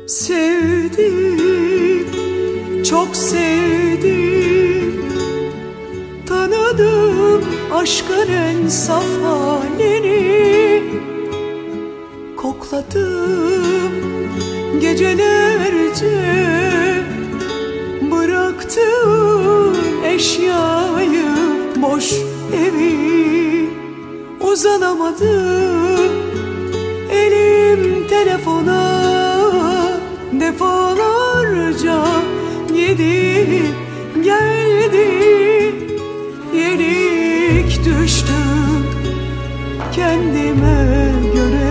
Sevdim, çok sevdim, tanıdım aşkın en saf halini. Kokladım gecelerce bıraktığın eşyayı, boş evi. Uzanamadım elim telefona, defalarca gidip geldi. Yenik düştüm kendime göre.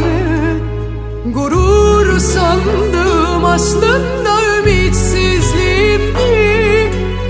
Gurur sandım, aslında ümitsizliğimdi.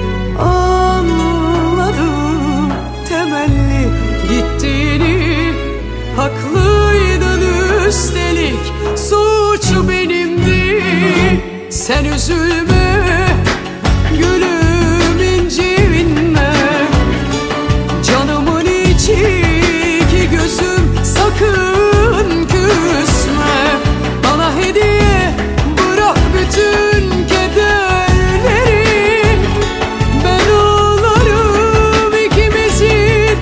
Anladım temelli gittiğini. Haklıydın üstelik, suç benimdi. Sen üzülme gülüm, incinme. Canımın içi iki gözüm, sakın küsme. Bana hediye bırak bütün kederleri. Ben ağlarım ikimizin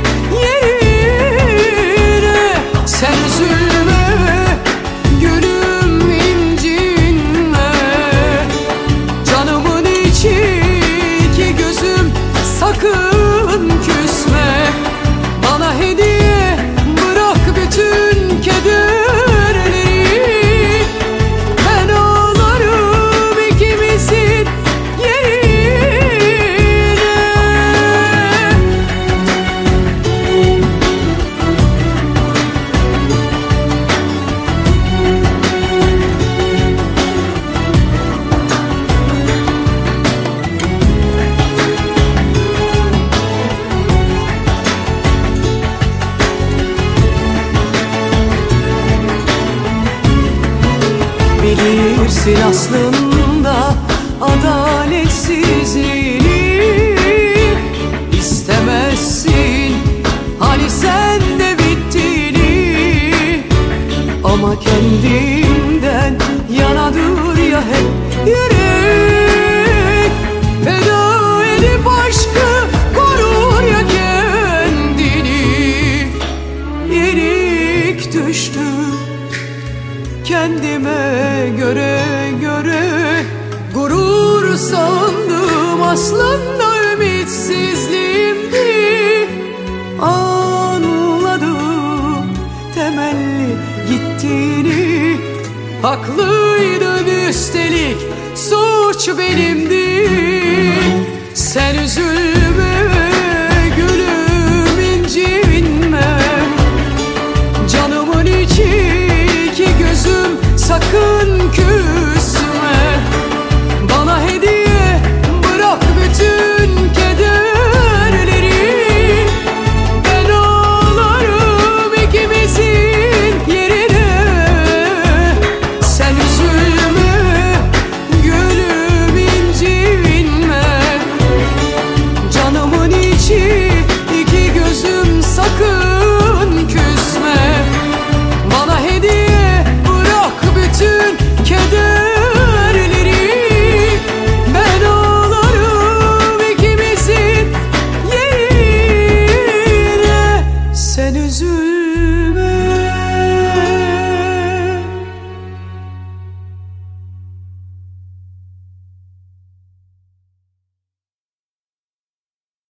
yerine. Sen üzülme gülüm, incinme. Canımın içi iki gözüm, sakın küsme. Bana hediye bırak bütün kederleri. Ben ağlarım ikimizin yerine. Bilirsin aslında adaletsizliğini. İstemezsin hani sen de bittiğini. Ama kendinden yanadır ya hep yürek. Feda edip aşkı korur ya kendini. Yenik düştüm kendime göre. Gurur sandım, aslında ümitsizliğimdi. Anladım temelli gittiğini. Haklıydın üstelik, suç benimdi. Sen üzülme gülüm, incinme. Canımın içi iki gözüm, sakın küsme. Bana hediye bırak bütün kederleri. Ben ağlarım ikimizin yerine. Sen üzülme gülüm, incinme. Canımın içi iki gözüm, sakın küsme. Bana hediye bırak bütün kederleri. Ben ağlarım ikimizin yerine. Sen üzül